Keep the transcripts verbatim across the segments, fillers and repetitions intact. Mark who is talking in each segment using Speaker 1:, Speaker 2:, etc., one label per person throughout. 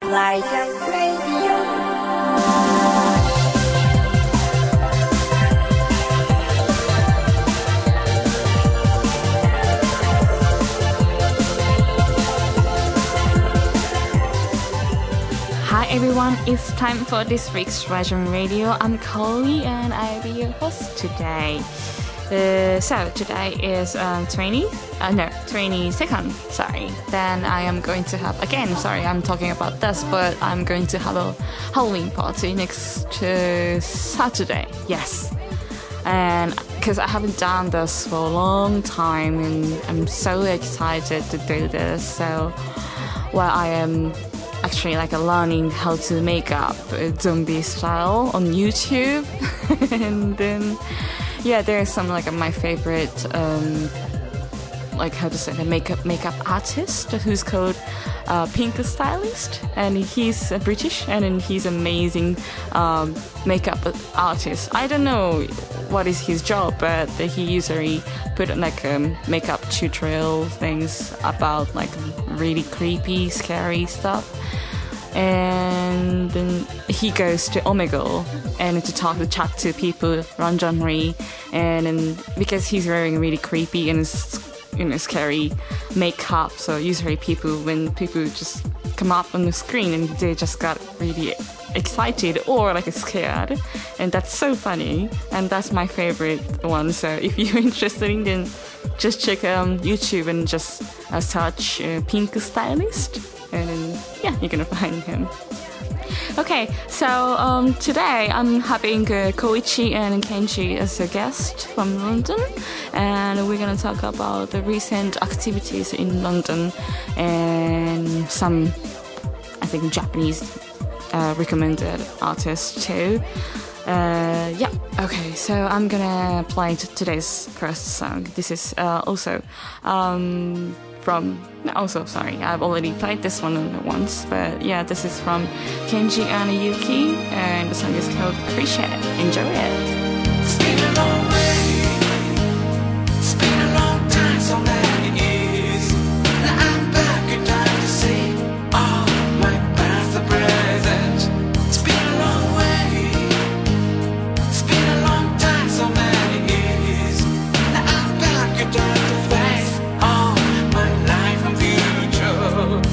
Speaker 1: Like a radio.
Speaker 2: Hi everyone, it's time for this week's Rajan Radio. I'm Chloe and I'll be your host today. Uh, so today is um, twentieth, uh, no, twenty-second, sorry. Then I am going to have, again, sorry, I'm talking about this, but I'm going to have a Halloween party next uh, Saturday, yes. And because I haven't done this for a long time and I'm so excited to do this. So, well, I am actually like learning how to make up a zombie style on YouTube. And then yeah, there's some like my favorite um like how to say the makeup makeup artist who's called uh, Pink Stylist, and he's uh, British and then he's amazing um, makeup artist. I don't know what is his job, but he usually put like um, makeup tutorial things about like really creepy, scary stuff. And then he goes to Omegle and to talk to chat to people randomly, and then because he's wearing really creepy and you know scary makeup, so usually people when people just come up on the screen and they just got really excited or like scared, and that's so funny, and that's my favorite one. So if you're interested in, then just check um, YouTube and just uh, search uh, Pink Stylist. And then, yeah, you're gonna find him. Okay, so um, today I'm having uh, Koichi and Kenji as a guest from London, and we're gonna talk about the recent activities in London and some, I think, Japanese uh, recommended artists too. Uh, yeah, okay, so I'm gonna play t- today's first song. This is uh, also um, from, also sorry, I've already played this one once, but yeah, this is from Kenji and Yuki, and the song is called Cliche. Enjoy it.
Speaker 3: It's been a long way, it's been a long time, so many years. Now I'm back in time to see all my past and present. It's been a long way, it's been a long time, so many years. Now I'm back in time to face all my life and future.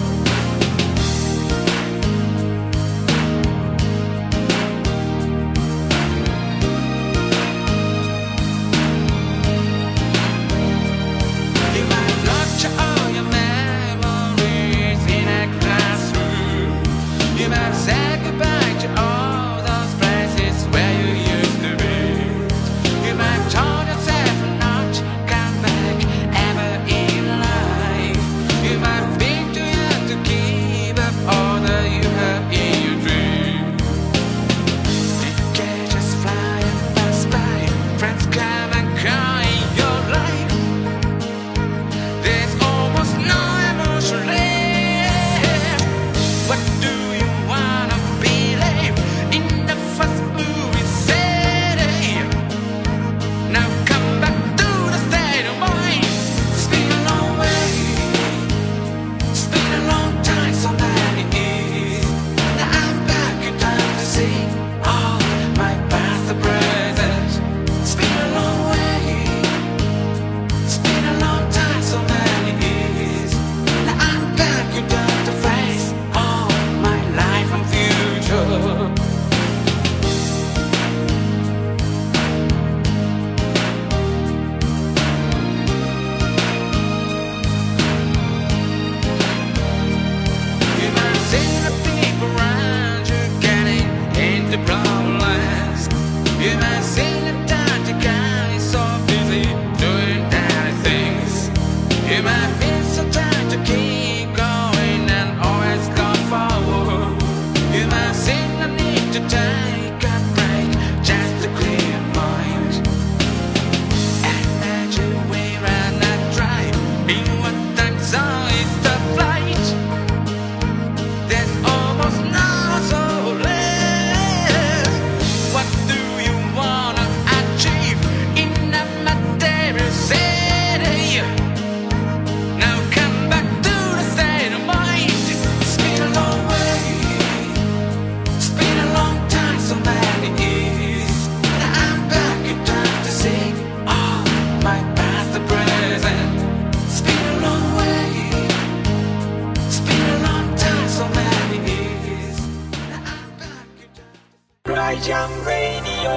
Speaker 3: Jam Radio.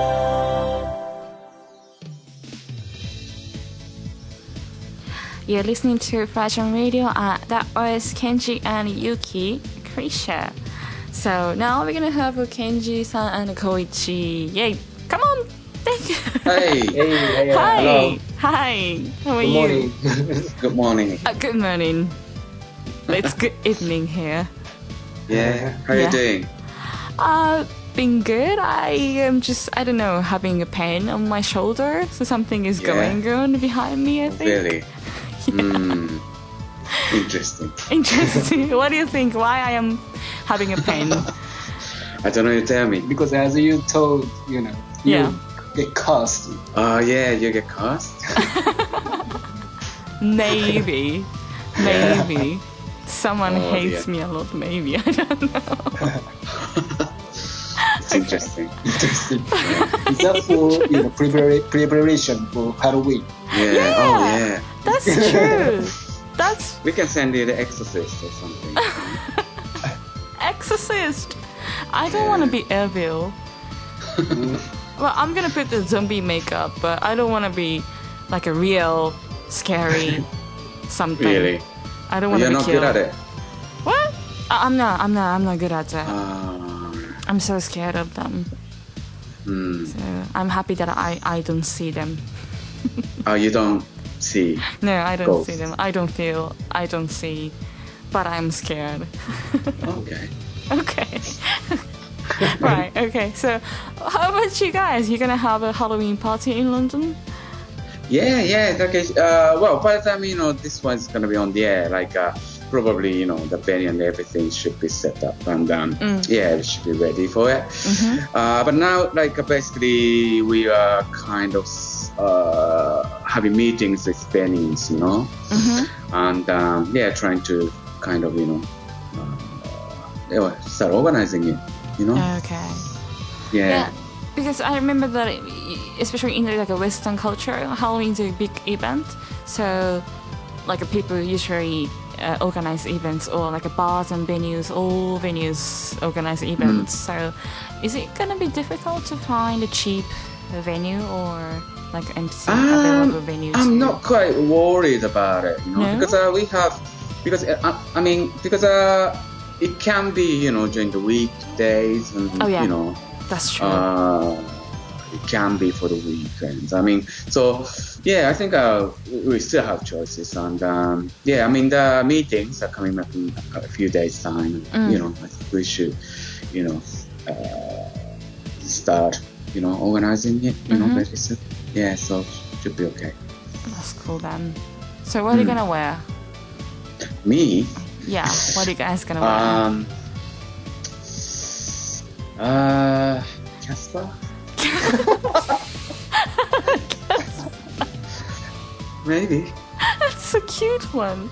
Speaker 2: You're listening to Fashion Radio. Uh, that was Kenji and Yuki Krisha. So now we're gonna have Kenji-san and Koichi. Yay! Come on! Thank you.
Speaker 4: Hey.
Speaker 5: Hey, hey, uh,
Speaker 2: Hi.
Speaker 5: hello.
Speaker 2: Hi. How are
Speaker 5: Good
Speaker 2: you?
Speaker 5: morning.
Speaker 4: Good morning.
Speaker 2: Uh, good morning. It's good evening here.
Speaker 4: Yeah. How are
Speaker 2: Yeah.
Speaker 4: you doing?
Speaker 2: Uh, been good. I am just, I don't know, having a pain on my shoulder. So something is
Speaker 4: Yeah.
Speaker 2: going on behind me, I think.
Speaker 4: Really? Hmm. Interesting.
Speaker 2: Interesting. What do you think? Why I am having a pain?
Speaker 4: I don't know. You tell me.
Speaker 5: Because as you told, you know, you
Speaker 2: Yeah.
Speaker 5: get cursed.
Speaker 4: Oh yeah, you get cursed.
Speaker 2: Maybe. Maybe. Someone
Speaker 4: Oh,
Speaker 2: hates
Speaker 4: dear.
Speaker 2: me a lot, maybe. I don't know.
Speaker 4: It's interesting.
Speaker 5: Interesting. Is that for you know prepara- preparation for Halloween?
Speaker 4: Yeah.
Speaker 2: Yeah.
Speaker 4: Oh yeah.
Speaker 2: That's true. That's
Speaker 4: We can send you the Exorcist or something.
Speaker 2: Exorcist. I don't want to be evil. Well, I'm gonna put the zombie makeup, but I don't want to be like a real scary something.
Speaker 4: Really?
Speaker 2: I don't want to
Speaker 4: You're
Speaker 2: be
Speaker 4: not
Speaker 2: killed.
Speaker 4: good at it.
Speaker 2: What? I- I'm not. I'm not. I'm not good at that.
Speaker 4: Uh,
Speaker 2: I'm so scared of them.
Speaker 4: hmm.
Speaker 2: So I'm happy that I I don't see them.
Speaker 4: Oh, you don't see.
Speaker 2: No, I don't
Speaker 4: Ghosts.
Speaker 2: see them. I don't feel. I don't see. But I'm scared.
Speaker 4: Okay.
Speaker 2: Okay. Right. Okay. So, how about you guys? You're gonna have a Halloween party in London?
Speaker 4: Yeah, yeah. Okay. Uh, well, by the time you know this one's gonna be on the air, like uh, probably you know the venue and everything should be set up, and um,
Speaker 2: Mm.
Speaker 4: yeah, we should be ready for it. Uh, but now, like uh, basically, we are kind of uh, having meetings with venues, you know,
Speaker 2: Mm-hmm.
Speaker 4: and um, yeah, trying to kind of you know uh, yeah, start organizing it, you know.
Speaker 2: Okay.
Speaker 4: yeah.
Speaker 2: Yeah, because I remember that, it, especially in like a Western culture, Halloween's a big event. So, like people usually uh, organize events, or like a bars and venues, all venues organize events. So, is it gonna be difficult to find a cheap venue or like empty available
Speaker 4: Um,
Speaker 2: venues?
Speaker 4: I'm not quite worried about it, you know,
Speaker 2: No?
Speaker 4: because uh, we have, because uh, I, I mean, because uh, it can be, you know, during the weekdays, and
Speaker 2: Oh, yeah.
Speaker 4: you know,
Speaker 2: That's true.
Speaker 4: uh, it can be for the weekends. I mean, so yeah, I think uh, we still have choices, and um, yeah, I mean, the meetings are coming up in a few days' time.
Speaker 2: Mm.
Speaker 4: You know, I think we should, you know, uh, start, you know, organizing it. You know,
Speaker 2: Mhm.
Speaker 4: very soon. Yeah, so should be okay.
Speaker 2: That's cool then. So, what are you
Speaker 4: Mm.
Speaker 2: gonna wear?
Speaker 4: Me,
Speaker 2: Yeah, what are you guys gonna wear?
Speaker 4: um, uh, Casper. Maybe.
Speaker 2: That's a cute one.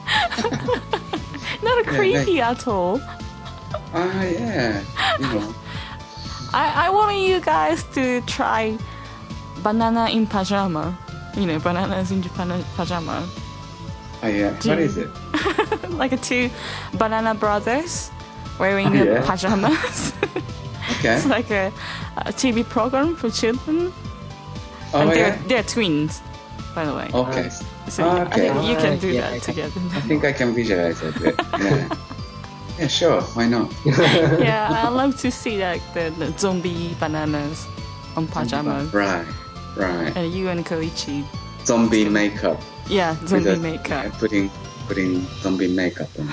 Speaker 2: Not creepy at all.
Speaker 4: Ah, yeah. You know.
Speaker 2: I, I want you guys to try banana in pajama. You know, bananas in Japan pajama.
Speaker 4: Oh, yeah. What is it?
Speaker 2: Like a two banana brothers wearing
Speaker 4: Oh, yeah.
Speaker 2: pajamas.
Speaker 4: Okay.
Speaker 2: It's like a, a T V program for children.
Speaker 4: Oh,
Speaker 2: and they're,
Speaker 4: yeah.
Speaker 2: they're twins, by the way.
Speaker 4: Okay.
Speaker 2: So
Speaker 4: Oh,
Speaker 2: I
Speaker 4: okay.
Speaker 2: think you can do
Speaker 5: Yeah,
Speaker 2: that
Speaker 5: I can-
Speaker 2: together.
Speaker 4: I think I can visualize it. Yeah. Yeah, sure. Why not?
Speaker 2: Yeah, I love to see like the, the zombie bananas on pajamas.
Speaker 4: Right. Right.
Speaker 2: And you and Koichi.
Speaker 4: Zombie makeup.
Speaker 2: Yeah, zombie
Speaker 4: With a-
Speaker 2: makeup.
Speaker 4: yeah, putting putting zombie makeup on.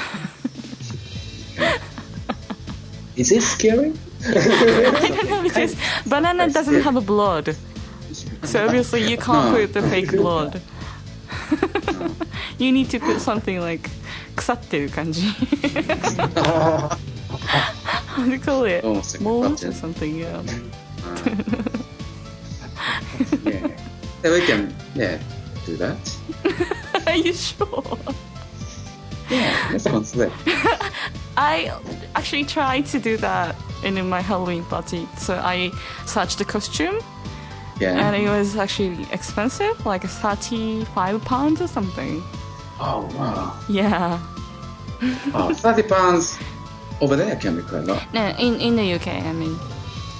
Speaker 5: Is it scary?
Speaker 2: I don't know, because banana doesn't have a blood. So obviously you can't
Speaker 4: No.
Speaker 2: put the fake blood. You need to put something like 腐ってる感じ How do you call it?
Speaker 4: Almost like a
Speaker 2: Mold or
Speaker 4: button.
Speaker 2: something, yeah.
Speaker 4: Yeah. Yeah, we can. Yeah, do that.
Speaker 2: Are you sure?
Speaker 4: Yeah, let's consider.
Speaker 2: I actually tried to do that in my Halloween party. So I searched the costume
Speaker 4: Yeah.
Speaker 2: and it was actually expensive, like thirty-five pounds or something.
Speaker 4: Oh wow.
Speaker 2: Yeah.
Speaker 4: Oh, thirty pounds over there can be quite a lot.
Speaker 2: No, in, in the U K, I mean.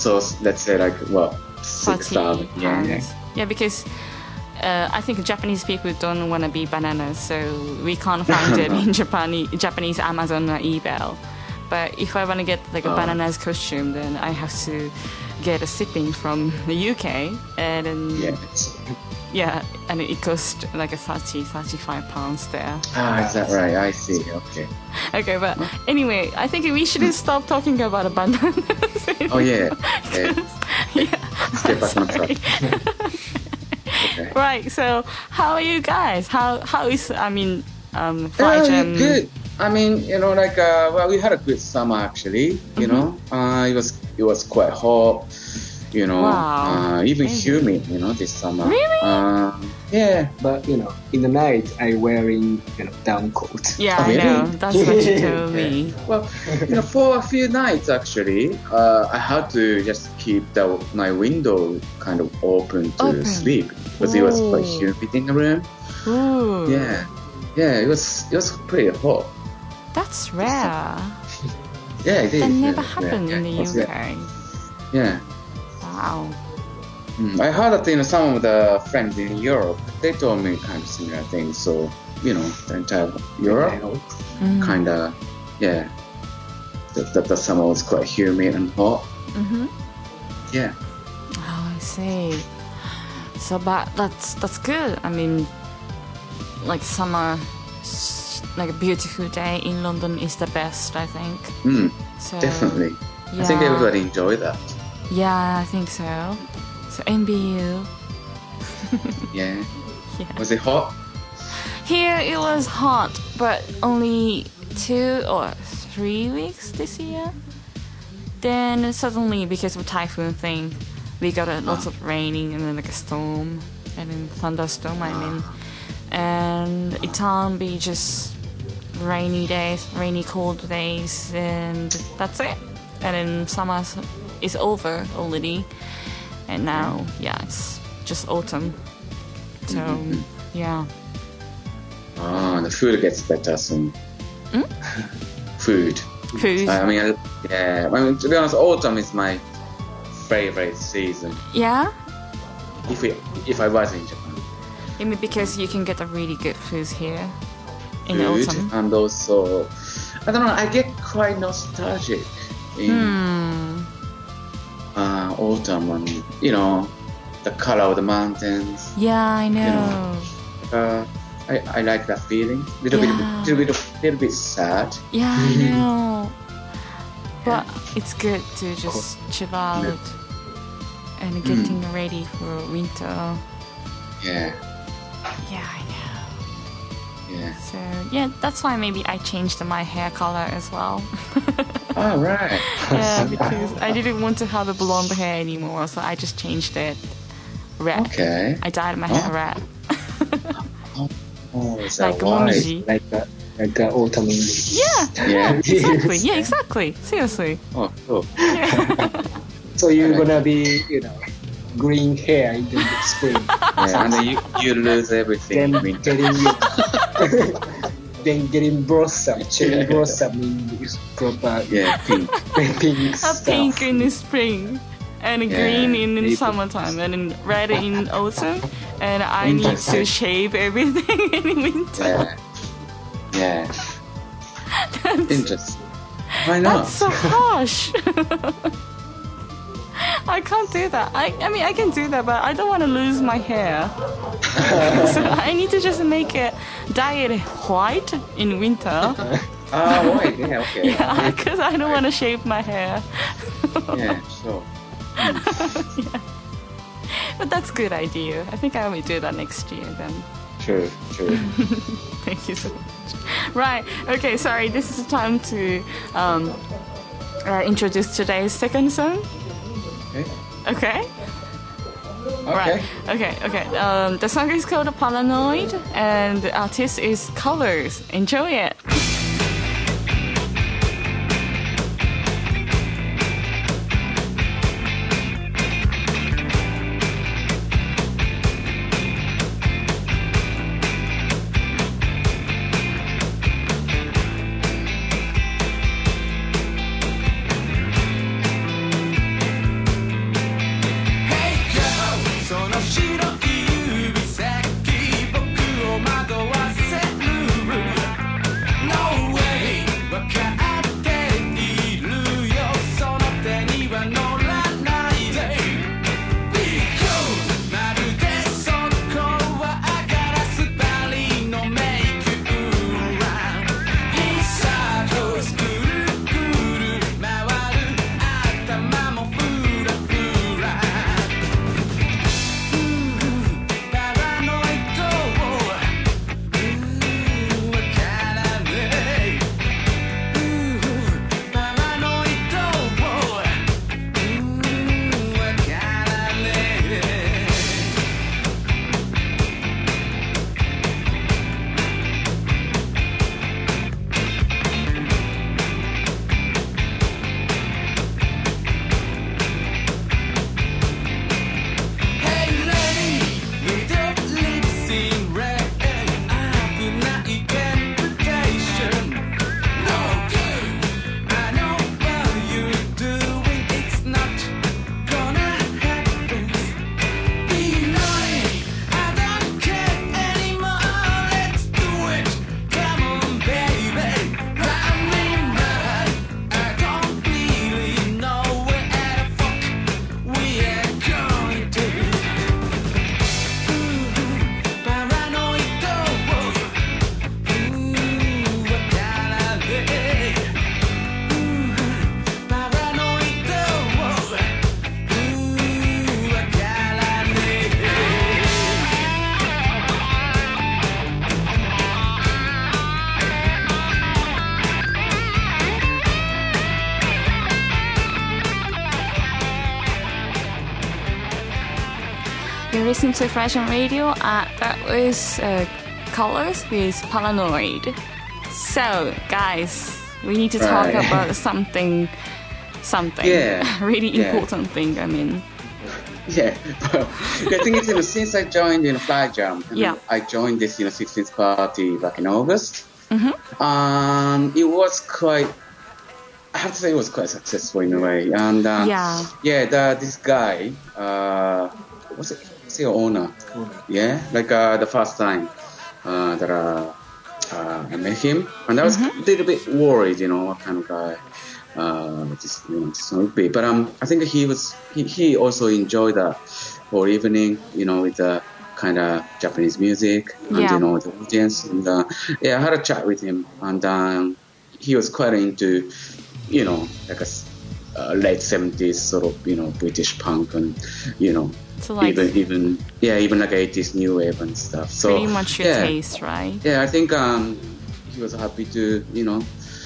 Speaker 4: So let's say like what six thousand
Speaker 2: forty
Speaker 4: yen.
Speaker 2: pounds. Yeah, because uh, I think Japanese people don't want to be bananas, so we can't find it in Japanese Japanese Amazon or eBay. But if I want to get like a
Speaker 4: Oh.
Speaker 2: bananas costume, then I have to get a shipping from the U K, and then
Speaker 4: Yeah.
Speaker 2: yeah, and it costs like a thirty, thirty-five pounds there.
Speaker 4: Ah, is that right? I see. Okay.
Speaker 2: Okay, but anyway, I think we should stop talking about bananas.
Speaker 4: Oh yeah. Okay.
Speaker 2: yeah.
Speaker 4: Let's get back on
Speaker 2: Sorry.
Speaker 4: track. Okay.
Speaker 2: Right. So, how are you guys? How how is I mean, um,
Speaker 4: Yeah,
Speaker 2: Flyjam?
Speaker 4: good. I mean, you know, like uh, well, we had a good summer actually. You know, uh, it was it was quite hot. You know,
Speaker 2: Wow.
Speaker 4: uh, even
Speaker 2: Amazing.
Speaker 4: humid. You know, this summer.
Speaker 2: Really?
Speaker 4: Uh, yeah.
Speaker 5: But you know, in the night I wearing you know down coat.
Speaker 2: Yeah,
Speaker 4: Oh,
Speaker 2: I
Speaker 4: really?
Speaker 2: know. That's what you told me.
Speaker 4: Well, you know, for a few nights actually, uh, I had to just keep the, my window kind of open to
Speaker 2: Open.
Speaker 4: sleep because it was quite
Speaker 2: Oh.
Speaker 4: humid in the room.
Speaker 2: Ooh,
Speaker 4: Yeah, yeah, it was it was pretty hot.
Speaker 2: that's rare.
Speaker 4: Yeah, it is.
Speaker 2: That never
Speaker 4: yeah,
Speaker 2: happened
Speaker 4: yeah,
Speaker 2: in the
Speaker 4: yeah.
Speaker 2: U K.
Speaker 4: Yeah.
Speaker 2: Wow.
Speaker 4: Mm, I heard that you know some of the friends in Europe they told me kind of similar things. So you know the entire Europe
Speaker 5: I know.
Speaker 2: Mm.
Speaker 4: kind of yeah. That, that the summer was quite humid and hot.
Speaker 2: Mm-hmm.
Speaker 4: Yeah.
Speaker 2: Oh, I see. So, but that's that's good. I mean, like summer, s- like a beautiful day in London is the best. I think.
Speaker 4: Mm,
Speaker 2: So
Speaker 4: definitely.
Speaker 2: Yeah.
Speaker 4: I think everybody enjoyed that.
Speaker 2: Yeah, I think so. So envy you.
Speaker 4: Yeah.
Speaker 2: Yeah.
Speaker 4: Was it hot?
Speaker 2: Here it was hot, but only two or three weeks this year. Then suddenly, because of typhoon thing, we got a lots of raining and then like a storm and then thunderstorm. I mean, and it can be just rainy days, rainy cold days, and that's it. And then summer is over already, and now yeah, it's just autumn. So yeah.
Speaker 4: Oh, the food gets better soon.
Speaker 2: Hmm?
Speaker 4: Food.
Speaker 2: Food.
Speaker 4: I mean, I- yeah. I mean, to be honest, autumn is my favorite season.
Speaker 2: Yeah?
Speaker 4: If it, if I was in Japan,
Speaker 2: I mean, because you can get a really good food here in the
Speaker 4: food
Speaker 2: autumn.
Speaker 4: and also, I don't know. I get quite nostalgic in
Speaker 2: Hmm.
Speaker 4: uh, autumn, and you know, the color of the mountains.
Speaker 2: Yeah, I know.
Speaker 4: Uh, I, I like that feeling. Little
Speaker 2: Yeah.
Speaker 4: bit, little bit, of, little bit sad.
Speaker 2: Yeah, I know. But it's good to just chill out and getting ready for winter.
Speaker 4: Yeah,
Speaker 2: Yeah, I know.
Speaker 4: yeah.
Speaker 2: So yeah, that's why maybe I changed my hair color as well.
Speaker 4: All right.
Speaker 2: Yeah, because I didn't want to have a blonde hair anymore, so I just changed it red.
Speaker 4: Okay.
Speaker 2: I dyed my hair
Speaker 4: Oh.
Speaker 2: red.
Speaker 4: Oh, is that
Speaker 2: Like
Speaker 4: why?
Speaker 2: Momiji.
Speaker 5: Like a like a autumn in
Speaker 2: Yeah,
Speaker 4: Yeah.
Speaker 2: exactly. Yeah, exactly. Seriously.
Speaker 4: Oh, cool.
Speaker 5: So you're gonna be, you know, green hair in the spring.
Speaker 4: Yeah, and then you, you lose everything
Speaker 5: then
Speaker 4: in winter.
Speaker 5: getting then getting blossom, cherry blossom in this proper
Speaker 4: Yeah, pink.
Speaker 5: pink
Speaker 2: A
Speaker 5: stuff.
Speaker 2: pink in the spring, and
Speaker 4: Yeah,
Speaker 2: green in, in
Speaker 4: maybe.
Speaker 2: summertime, and then red in autumn. And I need
Speaker 4: Winter
Speaker 2: to
Speaker 4: time.
Speaker 2: shave everything in winter.
Speaker 4: Yeah. Yeah.
Speaker 2: That's,
Speaker 4: Interesting. Why not?
Speaker 2: that's so harsh. I can't do that. I, I mean, I can do that, but I don't want to lose my hair. So I need to just make it dye it white in winter.
Speaker 4: Ah, right. Yeah, okay.
Speaker 2: Yeah, because I don't want to shave my hair.
Speaker 4: Yeah, sure.
Speaker 2: But that's a good idea. I think I will do that next year then.
Speaker 4: True, true.
Speaker 2: Thank you so much. Right. Okay. Sorry. This is the time to um, uh, introduce today's second song.
Speaker 4: Okay.
Speaker 2: Okay.
Speaker 4: Okay.
Speaker 2: Right. Okay. Okay. Um, the song is called Paranoid, and the artist is Colors. Enjoy it.
Speaker 3: Paranoid
Speaker 2: listening to Freshen Radio. Uh, that was uh, Colors with Paranoid. So, guys, we need to talk
Speaker 4: Right.
Speaker 2: about something, something
Speaker 4: Yeah.
Speaker 2: really
Speaker 4: Yeah.
Speaker 2: important thing. I mean,
Speaker 4: Yeah, well, the thing is, you know, since I joined in you know, Fly Jam, I, mean,
Speaker 2: Yeah.
Speaker 4: I joined this, you know, sixteenth party back in August.
Speaker 2: Mhm.
Speaker 4: Um, it was quite, I have to say, it was quite successful in a way. And uh,
Speaker 2: Yeah.
Speaker 4: yeah, the, this guy, uh, what's it? What's your owner? Yeah, like uh, the first time uh, that uh, uh, I met him, and I was a little bit worried, you know, what kind of guy. Uh, this, you know, this would be. But um, I think he was he, he also enjoyed that whole evening, you know, with the kind of Japanese music and
Speaker 2: Yeah.
Speaker 4: you know the audience. And uh, yeah, I had a chat with him, and um, he was quite into, you know, like a s- uh, late seventies sort of, you know, British punk and you know,
Speaker 2: So, like,
Speaker 4: even even yeah, even like eighties new wave and stuff. So
Speaker 2: pretty much your
Speaker 4: yeah,
Speaker 2: taste, right?
Speaker 4: yeah, I think um, he was happy to, you know,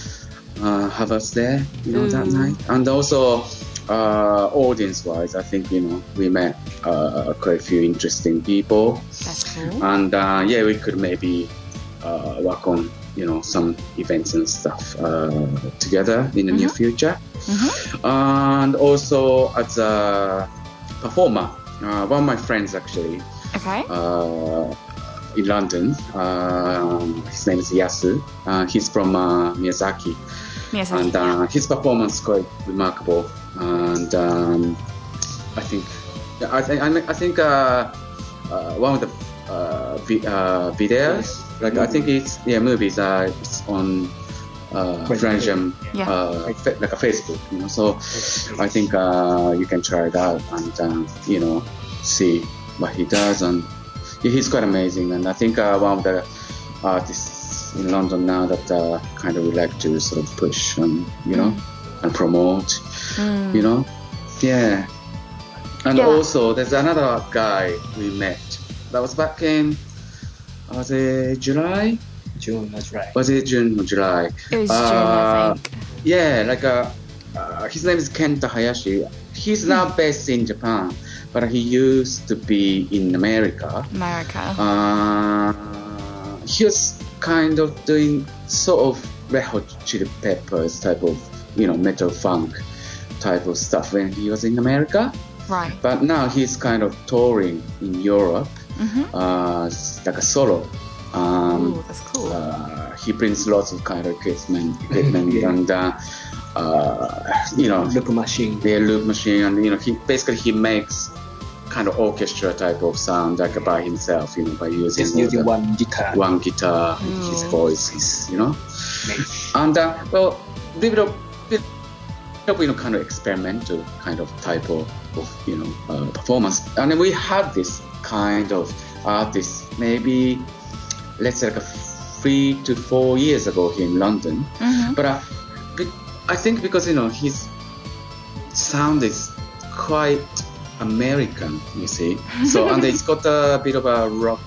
Speaker 4: uh, have us there, you know, that
Speaker 2: Mm.
Speaker 4: night. And also, uh, audience-wise, I think, you know, we met uh, quite a few interesting people.
Speaker 2: That's cool.
Speaker 4: And uh, yeah, we could maybe uh, work on, you know, some events and stuff uh, together in the near future.
Speaker 2: Mhm.
Speaker 4: And also, as a performer, uh, one of my friends actually,
Speaker 2: Okay.
Speaker 4: uh, in London. Um, his name is Yasu. Uh, he's from uh, Miyazaki,
Speaker 2: Miyazaki.
Speaker 4: and uh, his performance is quite remarkable. And um, I think, I think, I think uh, uh, one of the uh, vi- uh, videos, like I think it's yeah movies, uh, it's on uh, Frencham,
Speaker 2: Yeah.
Speaker 4: uh, fa- like a Facebook, you know. So I think uh, you can try it out and uh, you know see what he does, and yeah, he's quite amazing. And I think uh, one of the artists in London now that uh, kind of would like to sort of push and you know and promote,
Speaker 2: Mm.
Speaker 4: you know, yeah. And
Speaker 2: Yeah.
Speaker 4: also there's another guy we met that was back in was it July?
Speaker 5: June, that's right.
Speaker 4: Was it June or July?
Speaker 2: It was June,
Speaker 4: Uh,
Speaker 2: I think.
Speaker 4: Yeah, like uh, uh, his name is Kenta Hayashi. He's now based in Japan, but he used to be in America.
Speaker 2: America.
Speaker 4: Uh, he was kind of doing sort of Red Hot Chili Peppers type of, you know, metal funk type of stuff when he was in America.
Speaker 2: Right.
Speaker 4: But now he's kind of touring in Europe,
Speaker 2: Mhm.
Speaker 4: uh, s- like a solo. Um,
Speaker 2: Ooh, that's cool.
Speaker 4: uh, he brings lots of kind of equipment, equipment
Speaker 5: Yeah.
Speaker 4: and uh, uh, you know,
Speaker 5: Loop machine.
Speaker 4: the loop machine, and you know, he basically he makes kind of orchestra type of sound like by himself, you know, by using
Speaker 5: Just
Speaker 4: all
Speaker 5: using
Speaker 4: the-
Speaker 5: one guitar.
Speaker 4: one guitar, his
Speaker 2: Mm.
Speaker 4: voice, his, you know, and uh, well, little bit of, bit of, you know, kind of experimental kind of type of, of you know, uh, performance, and then we had this kind of artist maybe let's say like a three to four years ago here in London.
Speaker 2: Mhm.
Speaker 4: But uh, be- I think because, you know, his sound is quite American, you see. So, and it's got a bit of a rock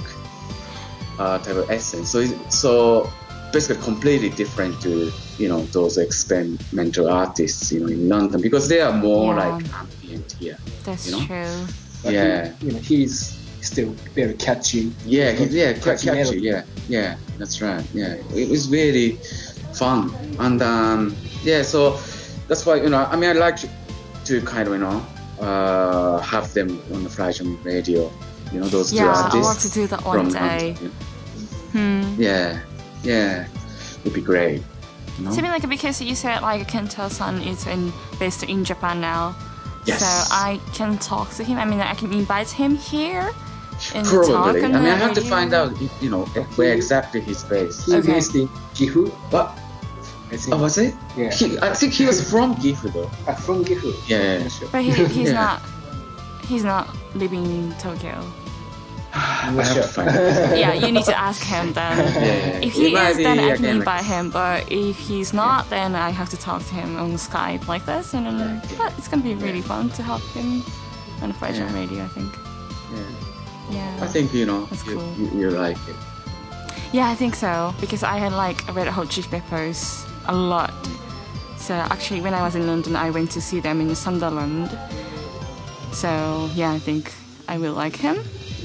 Speaker 4: uh, type of essence. So, it's, so basically completely different to, you know, those experimental artists, you know, in London, because they are more
Speaker 2: Yeah.
Speaker 4: like ambient here.
Speaker 2: That's
Speaker 4: you know?
Speaker 2: true.
Speaker 5: But
Speaker 4: Yeah.
Speaker 5: he, you know, he's still very catchy.
Speaker 4: Yeah, he, yeah, quite
Speaker 5: Catchy
Speaker 4: catchy.
Speaker 5: melody.
Speaker 4: Yeah, yeah, that's right. Yeah, it was really fun, and um, yeah, so that's why, you know, I mean, I like to kind of, you know, uh, have them on the Fly Jam radio. You know, those two
Speaker 2: Yeah, I
Speaker 4: artists.
Speaker 2: want to do that one
Speaker 4: from
Speaker 2: day.
Speaker 4: London.
Speaker 2: Hmm.
Speaker 4: Yeah, yeah, it'd be great. You know?
Speaker 2: So I mean, like, because you said like Kento-san is in based in Japan now,
Speaker 4: Yes.
Speaker 2: so I can talk to him. I mean, I can invite him here and talk
Speaker 4: Probably.
Speaker 2: on
Speaker 4: I mean,
Speaker 2: the
Speaker 4: I have to
Speaker 2: radio.
Speaker 4: find out, you know, where exactly he's based.
Speaker 5: He's
Speaker 2: Okay.
Speaker 5: based in Gifu,
Speaker 4: But
Speaker 5: I think.
Speaker 4: oh, was it?
Speaker 5: Yeah.
Speaker 4: He, I think he was from Gifu though.
Speaker 5: Ah, from Gifu.
Speaker 4: Yeah.
Speaker 5: Not sure.
Speaker 2: But he, he's
Speaker 4: Yeah.
Speaker 2: not. He's not living in Tokyo.
Speaker 5: I'm
Speaker 4: I
Speaker 5: not
Speaker 4: have
Speaker 5: sure.
Speaker 4: to find out.
Speaker 2: Yeah, you need to ask him then.
Speaker 4: Yeah.
Speaker 2: If he
Speaker 4: It might
Speaker 2: is, then
Speaker 4: be,
Speaker 2: I can
Speaker 4: again,
Speaker 2: invite him. But if he's not, then I have to talk to him on Skype like this, and then but it's gonna be really fun to have him on the Fly Jam
Speaker 4: Yeah.
Speaker 2: radio. I think.
Speaker 4: Yeah.
Speaker 2: Yeah.
Speaker 4: I think, you know,
Speaker 2: That's
Speaker 4: you,
Speaker 2: cool.
Speaker 4: you, you like it.
Speaker 2: Yeah, I think so because I had like Red Hot Chili Peppers a lot. So actually, when I was in London, I went to see them in Sunderland. So yeah, I think I will like him.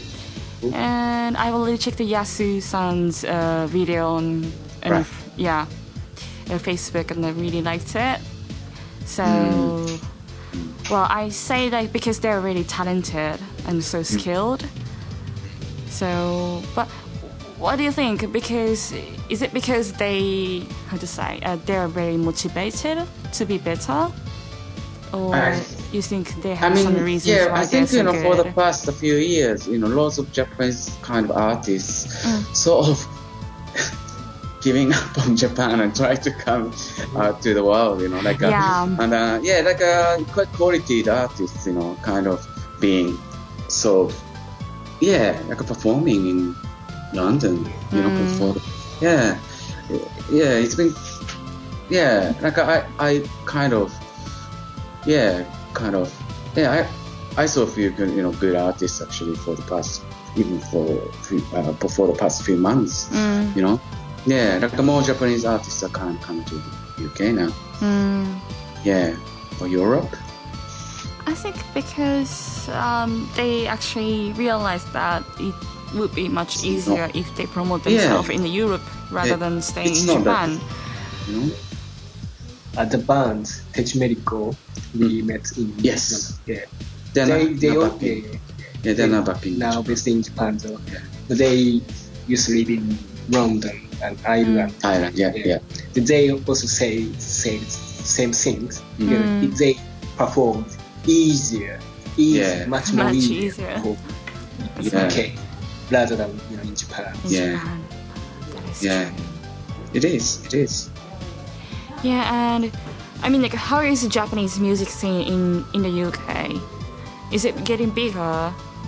Speaker 2: And I already checked the Yasu-san's uh, video on, on
Speaker 4: Right.
Speaker 2: yeah, uh, Facebook, and I really liked it. So, well, I say that because they're really talented and so skilled. So, but what do you think? Because is it because they, how to say, uh, they're very motivated to be better, or
Speaker 4: I-
Speaker 2: you think they
Speaker 4: I
Speaker 2: have
Speaker 4: mean,
Speaker 2: some reasons
Speaker 4: yeah,
Speaker 2: why
Speaker 4: I think
Speaker 2: they're
Speaker 4: you
Speaker 2: so
Speaker 4: know for the
Speaker 2: good?
Speaker 4: past few years, you know, lots of Japanese kind of artists
Speaker 2: Mm.
Speaker 4: sort of giving up on Japan and try to come uh, to the world, you know, like uh,
Speaker 2: Yeah.
Speaker 4: and uh, yeah, like uh, quite quality artists, you know, kind of being so yeah, like performing in London, you know,
Speaker 2: Mm.
Speaker 4: before yeah, yeah, it's been yeah, like I I kind of yeah, kind of yeah, I I saw a few good, you know, good artists actually for the past even for few, uh, before the past few months,
Speaker 2: Mm,
Speaker 4: you know. Yeah, like more Japanese artists are kind of coming to U K now.
Speaker 2: mm.
Speaker 4: Yeah, or Europe.
Speaker 2: I think because um, they actually realized that it would be much
Speaker 4: It's
Speaker 2: easier
Speaker 4: not-
Speaker 2: if they promote
Speaker 4: Yeah.
Speaker 2: themselves in Europe rather
Speaker 4: It-
Speaker 2: than staying
Speaker 4: it's
Speaker 2: in
Speaker 4: not
Speaker 2: Japan.
Speaker 4: that- You know?
Speaker 5: Uh, the band Techmedical we met in
Speaker 4: Yes.
Speaker 5: yeah.
Speaker 4: They're
Speaker 5: they
Speaker 4: not,
Speaker 5: they
Speaker 4: not
Speaker 5: all,
Speaker 4: back
Speaker 5: yeah,
Speaker 4: in.
Speaker 5: yeah.
Speaker 4: Yeah, they're
Speaker 5: They
Speaker 4: not back in.
Speaker 5: now
Speaker 4: Japan.
Speaker 5: based in Japan though.
Speaker 4: Yeah.
Speaker 5: But they used to live in London and Ireland.
Speaker 4: Ireland. Yeah, yeah.
Speaker 5: But they also say say the same things. You know,
Speaker 2: Mm.
Speaker 5: if they perform easier, easier,
Speaker 4: Yeah.
Speaker 5: much more
Speaker 2: Much
Speaker 5: easier,
Speaker 2: easier.
Speaker 5: for in
Speaker 4: Yeah.
Speaker 5: U K rather than you know in Japan.
Speaker 2: In
Speaker 4: Yeah.
Speaker 2: Japan. That is
Speaker 4: Yeah.
Speaker 2: true.
Speaker 4: It is. It is.
Speaker 2: Yeah, and I mean, like, how is the Japanese music scene in in the U K? Is it getting bigger?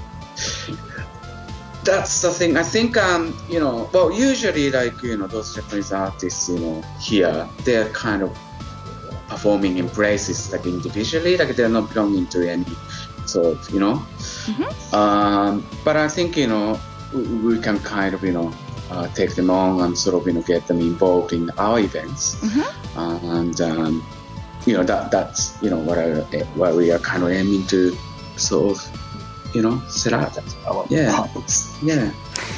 Speaker 4: That's the thing. I think, um, you know, well, usually, like, you know, those Japanese artists, you know, here, they're kind of performing in places, like, individually, like, they're not belonging to any sort of, you know. Um, but I think, you know, we, we can kind of, you know, uh, take them on and sort of, you know, get them involved in our events. And, um, you know, that that's, you know, what, I, what we are kind of aiming to sort of, you know, set up.
Speaker 5: That's our
Speaker 4: Yeah.
Speaker 5: purpose.
Speaker 4: Yeah.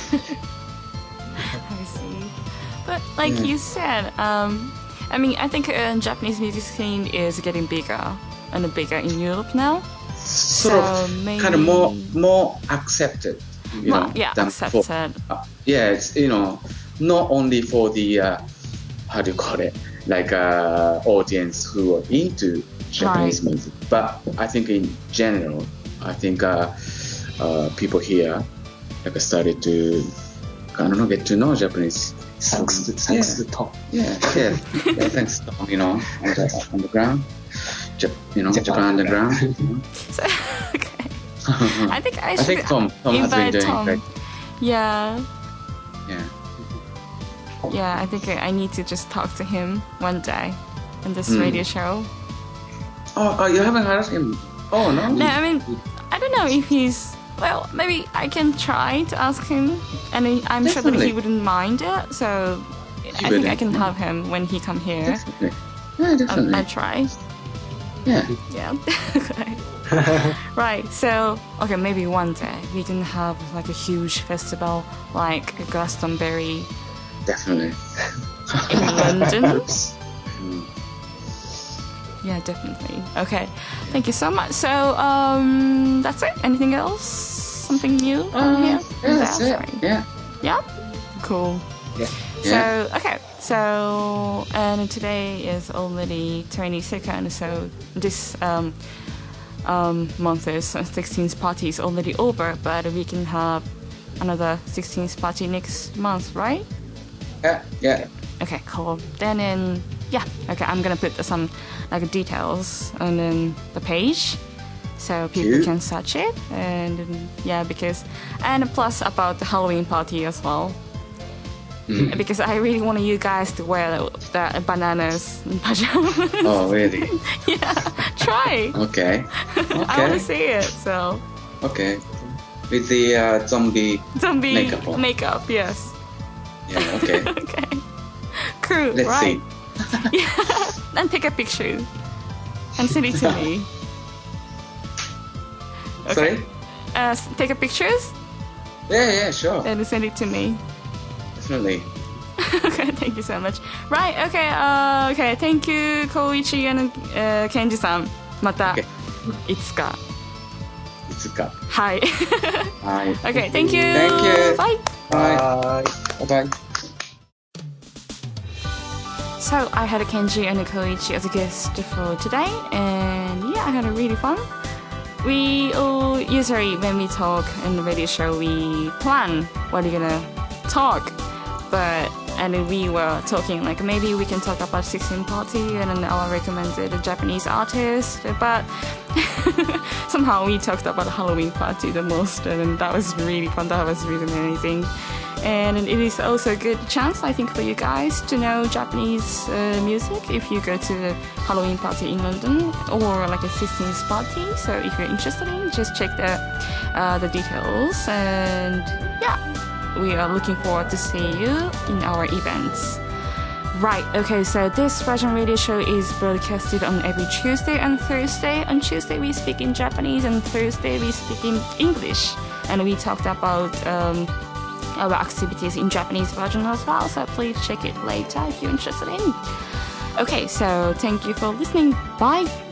Speaker 2: I see. But like
Speaker 4: Yeah.
Speaker 2: you said, um, I mean, I think uh, Japanese music scene is getting bigger and bigger in Europe now.
Speaker 4: Sort
Speaker 2: So
Speaker 4: of
Speaker 2: maybe-
Speaker 4: kind of more more accepted, you
Speaker 2: Well,
Speaker 4: know,
Speaker 2: yeah,
Speaker 4: than before.
Speaker 2: accepted.
Speaker 4: Uh, yeah, it's, you know, not only for the uh, how do you call it, like uh, audience who are into Japanese
Speaker 2: Right.
Speaker 4: music, but I think in general, I think uh, uh, people here like started to I don't know get to know Japanese.
Speaker 5: Thanks to
Speaker 4: Yeah.
Speaker 5: thanks to Tom.
Speaker 4: Yeah, yeah, yeah. Thanks, Tom, you know, on the underground, Jap- you know, Japan,
Speaker 5: Japan
Speaker 4: underground.
Speaker 5: Underground.
Speaker 4: you know.
Speaker 2: So, okay. I think I
Speaker 4: I
Speaker 2: should
Speaker 4: think Tom, Tom has been
Speaker 2: invite
Speaker 4: doing
Speaker 2: Tom.
Speaker 4: great.
Speaker 2: Yeah,
Speaker 4: Yeah.
Speaker 2: yeah. I think I I need to just talk to him one day in this
Speaker 4: Mm.
Speaker 2: radio show.
Speaker 4: Oh, oh, you haven't heard him? Oh no.
Speaker 2: No, I mean, I don't know if he's. Well, maybe I can try to ask him, and I- I'm sure that he
Speaker 4: Definitely.
Speaker 2: wouldn't mind it. So I think I
Speaker 4: wouldn't,
Speaker 2: can
Speaker 4: no.
Speaker 2: have him when he come here.
Speaker 4: Definitely. Yeah,
Speaker 2: I'll,
Speaker 4: definitely.
Speaker 2: I'll try.
Speaker 4: Yeah.
Speaker 2: Yeah. Okay. Right. So okay, maybe one day we can have like a huge festival like Glastonbury
Speaker 4: Definitely.
Speaker 2: in London.
Speaker 4: Mm.
Speaker 2: Yeah, definitely. Okay. Thank you so much. So um, that's it. Anything else? Something new on
Speaker 4: Uh,
Speaker 2: here?
Speaker 4: yeah, that's
Speaker 2: There,
Speaker 4: it.
Speaker 2: sorry.
Speaker 4: Yeah.
Speaker 2: Yeah. Cool.
Speaker 5: Yeah.
Speaker 2: So okay, so and today is already twenty-second. So this um, um, month is sixteenth party is already over, but we can have another sixteenth party next month, right?
Speaker 4: Yeah. Yeah.
Speaker 2: Okay, cool. Then in yeah, okay, I'm gonna put some like details on then the page. So people
Speaker 4: Cute.
Speaker 2: can search it, and um, yeah, because and plus about the Halloween party as well.
Speaker 4: Mm.
Speaker 2: Because I really want you guys to wear the, the bananas and pajamas.
Speaker 4: Oh, really?
Speaker 2: Yeah, try.
Speaker 4: Okay.
Speaker 2: I want to
Speaker 4: Okay.
Speaker 2: see it. So
Speaker 4: Okay. With the uh, zombie.
Speaker 2: zombie
Speaker 4: Makeup on.
Speaker 2: makeup, yes.
Speaker 4: Yeah. Okay.
Speaker 2: Okay. Cool.
Speaker 4: Let's
Speaker 2: right.
Speaker 4: see.
Speaker 2: Yeah. And take a picture and send it to me.
Speaker 4: Sorry.
Speaker 2: Uh, s- take a pictures
Speaker 4: Yeah, yeah, sure.
Speaker 2: and send it to me.
Speaker 4: Definitely.
Speaker 2: Okay, thank you so much. Right, okay, uh, okay, thank you, Koichi and uh, Kenji-san. また、
Speaker 4: Okay.
Speaker 2: いつか。
Speaker 4: いつか。
Speaker 2: はい。
Speaker 4: はい。
Speaker 2: Okay, thank you.
Speaker 4: Thank you.
Speaker 2: Bye.
Speaker 4: Bye.
Speaker 5: Bye.
Speaker 4: Bye-bye.
Speaker 2: So I had Kenji and Koichi as a guest for today, and yeah, I had a really fun. We all usually when we talk in the radio show, we plan what we're gonna talk, but and we were talking like maybe we can talk about sixteen Party and then I recommended a Japanese artist, but somehow we talked about Halloween Party the most, and that was really fun. That was really amazing. And it is also a good chance, I think, for you guys to know Japanese uh, music if you go to the Halloween party in London or like a sixteenth party. So if you're interested in, just check the uh, the details. And yeah, we are looking forward to see you in our events. Right, okay, so this Russian radio show is broadcasted on every Tuesday and Thursday. On Tuesday we speak in Japanese and Thursday we speak in English. And we talked about um, our activities in Japanese version as well, so please check it later if you're interested in. Okay, so thank you for listening. Bye!